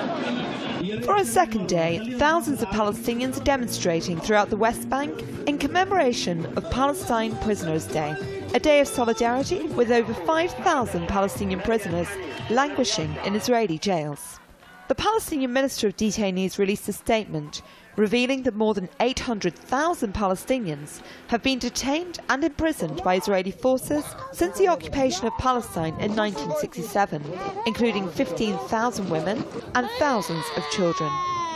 For a second day, thousands of Palestinians are demonstrating throughout the West Bank in commemoration of Palestine Prisoners' Day, a day of solidarity with over 5,000 Palestinian prisoners languishing in Israeli jails. The Palestinian Minister of Detainees released a statement revealing that more than 800,000 Palestinians have been detained and imprisoned by Israeli forces since the occupation of Palestine in 1967, including 15,000 women and thousands of children.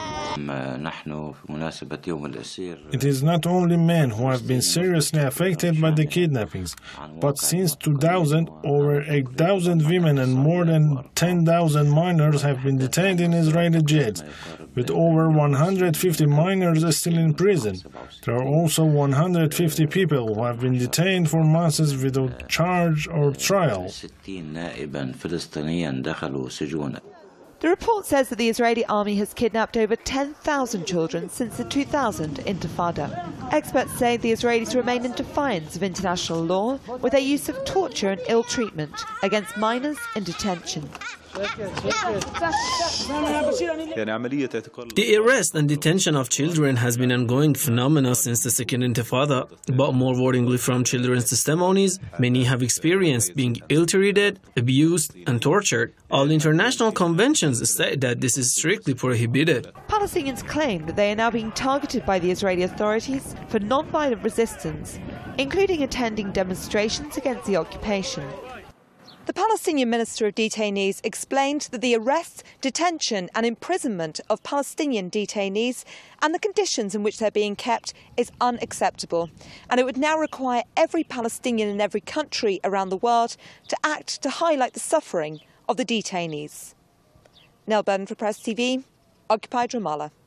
It is not only men who have been seriously affected by the kidnappings, but since 2000, over 8,000 women and more than 10,000 minors have been detained in Israeli jails, with over 150 minors still in prison. There are also 150 people who have been detained for months without charge or trial. The report says that the Israeli army has kidnapped over 10,000 children since the 2000 Intifada. Experts say the Israelis remain in defiance of international law with their use of torture and ill treatment against minors in detention. The arrest and detention of children has been an ongoing phenomenon since the Second Intifada, but more worryingly from children's testimonies, many have experienced being ill-treated, abused and tortured. All international conventions state that this is strictly prohibited. Palestinians claim that they are now being targeted by the Israeli authorities for non-violent resistance, including attending demonstrations against the occupation. The Palestinian Minister of Detainees explained that the arrest, detention and imprisonment of Palestinian detainees and the conditions in which they're being kept is unacceptable, and it would now require every Palestinian in every country around the world to act to highlight the suffering of the detainees. Nell Burden for Press TV, occupied Ramallah.